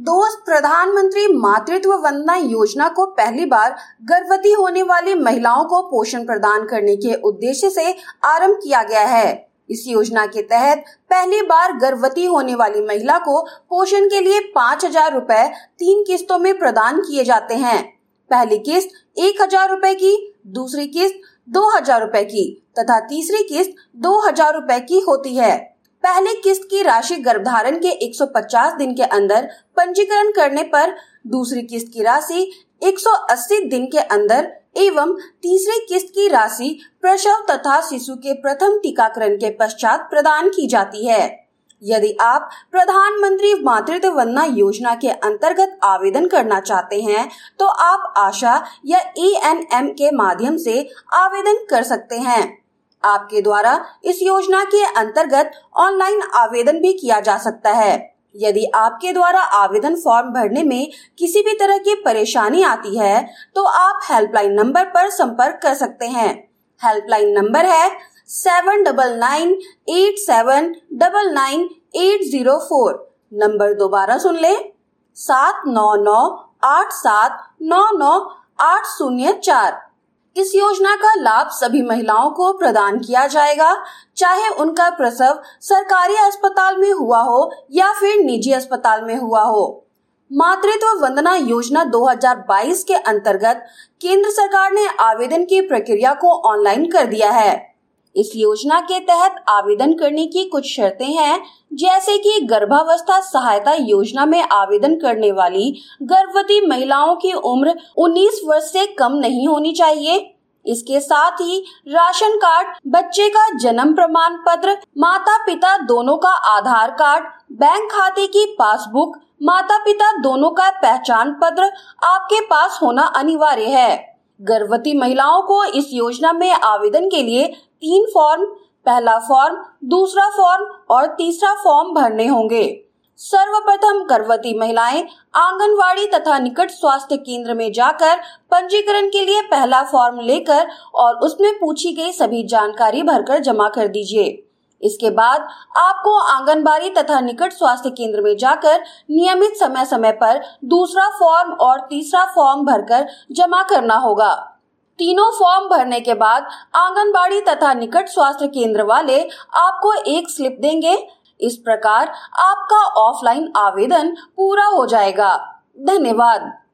दोस्त, प्रधानमंत्री मातृत्व वंदना योजना को पहली बार गर्भवती होने वाली महिलाओं को पोषण प्रदान करने के उद्देश्य से आरंभ किया गया है। इस योजना के तहत पहली बार गर्भवती होने वाली महिला को पोषण के लिए 5,000 रुपए 3 किस्तों में प्रदान किए जाते हैं। पहली किस्त 1,000 रुपए की, दूसरी किस्त 2,000 रुपए की तथा तीसरी किस्त 2,000 रुपए की होती है। पहली किस्त की राशि गर्भधारण के 150 दिन के अंदर पंजीकरण करने पर, दूसरी किस्त की राशि 180 दिन के अंदर एवं तीसरी किस्त की राशि प्रसव तथा शिशु के प्रथम टीकाकरण के पश्चात प्रदान की जाती है। यदि आप प्रधानमंत्री मातृत्व वंदना योजना के अंतर्गत आवेदन करना चाहते हैं तो आप आशा या ANM के माध्यम से आवेदन कर सकते हैं। आपके द्वारा इस योजना के अंतर्गत ऑनलाइन आवेदन भी किया जा सकता है। यदि आपके द्वारा आवेदन फॉर्म भरने में किसी भी तरह की परेशानी आती है तो आप हेल्पलाइन नंबर पर संपर्क कर सकते हैं। हेल्पलाइन नंबर है 799987999804। नंबर दोबारा सुन लें, 7998799804। इस योजना का लाभ सभी महिलाओं को प्रदान किया जाएगा, चाहे उनका प्रसव सरकारी अस्पताल में हुआ हो या फिर निजी अस्पताल में हुआ हो। मातृत्व वंदना योजना 2022 के अंतर्गत केंद्र सरकार ने आवेदन की प्रक्रिया को ऑनलाइन कर दिया है। इस योजना के तहत आवेदन करने की कुछ शर्तें हैं, जैसे कि गर्भावस्था सहायता योजना में आवेदन करने वाली गर्भवती महिलाओं की उम्र 19 वर्ष से कम नहीं होनी चाहिए। इसके साथ ही राशन कार्ड, बच्चे का जन्म प्रमाण पत्र, माता पिता दोनों का आधार कार्ड, बैंक खाते की पासबुक, माता पिता दोनों का पहचान पत्र आपके पास होना अनिवार्य है। गर्भवती महिलाओं को इस योजना में आवेदन के लिए 3 फॉर्म, पहला फॉर्म, दूसरा फॉर्म और तीसरा फॉर्म भरने होंगे। सर्वप्रथम गर्भवती महिलाएं आंगनवाड़ी तथा निकट स्वास्थ्य केंद्र में जाकर पंजीकरण के लिए पहला फॉर्म लेकर और उसमें पूछी गई सभी जानकारी भरकर जमा कर दीजिए। इसके बाद आपको आंगनबाड़ी तथा निकट स्वास्थ्य केंद्र में जाकर नियमित समय समय पर दूसरा फॉर्म और तीसरा फॉर्म भरकर जमा करना होगा। तीनों फॉर्म भरने के बाद आंगनबाड़ी तथा निकट स्वास्थ्य केंद्र वाले आपको एक स्लिप देंगे। इस प्रकार आपका ऑफलाइन आवेदन पूरा हो जाएगा। धन्यवाद।